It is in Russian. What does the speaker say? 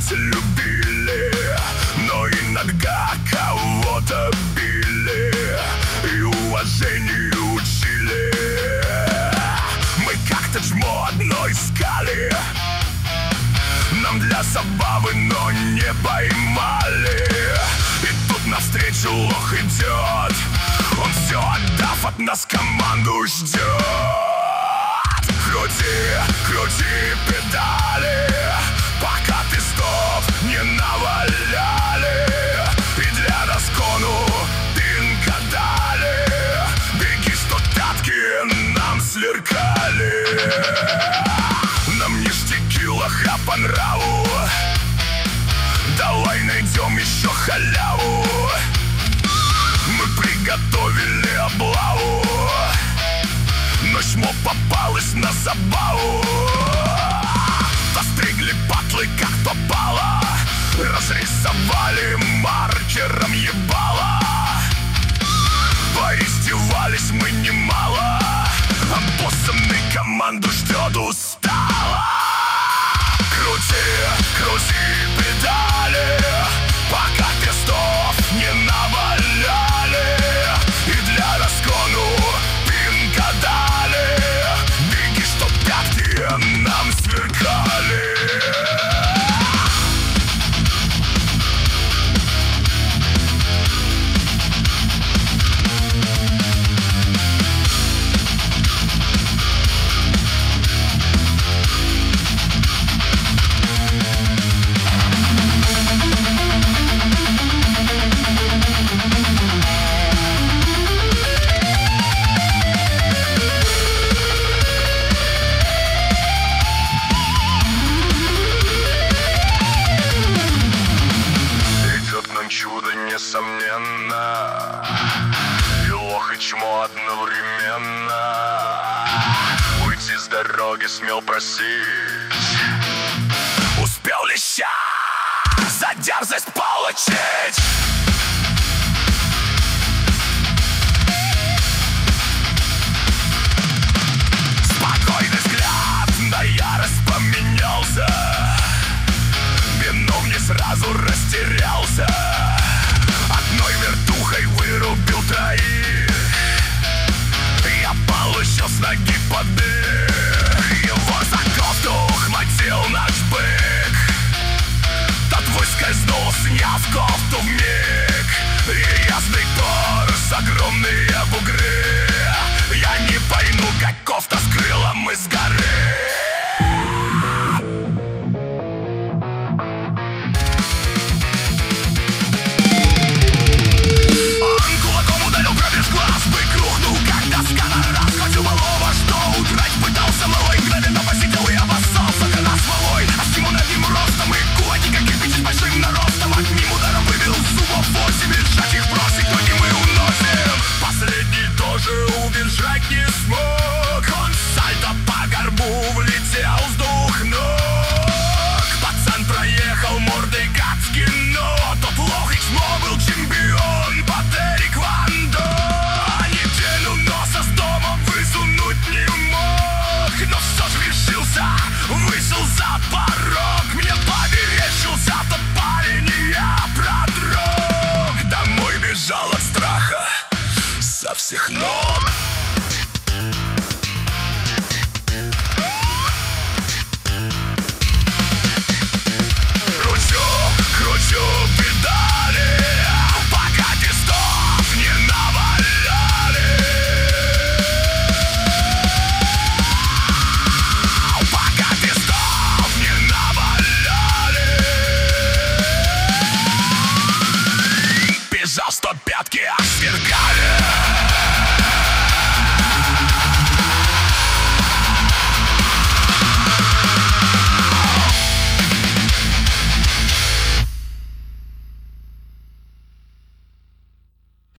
ведь любили, но иногда кого-то били и уважению учили. Мы как-то чмо одно искали, нам для забавы, но не поймали. И тут навстречу лох идет, он все отдав от нас команду ждет. Крути, крути педали, пока ты стоп не наваляли. И для разгону пинка дали. Беги, что пятки нам сверкали. Нам ништяки лоха по нраву, давай найдем еще халяву. Мы приготовили облаву, но чмо попалось на забаву. Постригли патлы как попало, разрисовали маркером ебало. Поиздевались мы немало, обоссанный команду ждет устало. Крути, крути педали, пока крестов не наваляли. И для разгону пинка дали. Беги, что пятки нам сверкали. Чудо несомненно, и лох и чмо одновременно. Уйти с дороги смел просить, успел леща за дерзость получить. Спокойный взгляд на ярость поменялся, виновник сразу растерялся. Одной вертухой вырубил троих, я получил с ноги под дых. Его за кофту ухватил наш бык, тот выскользнул, сняв кофту вмиг. Грязный торс, огромные бугры. Я не пойму, как кофта скрыла мы с горы. Убежать не смог, он сальто по горбу влетел с двух ног. Пацан проехал мордой гадски, но тот лох и чмо был чемпион по тэквондо. Неделю носа с дома высунуть не мог, но все же решился, вышел за порог. Мне померещился тот парень, и я продрог. Домой бежал от страха со всех ног.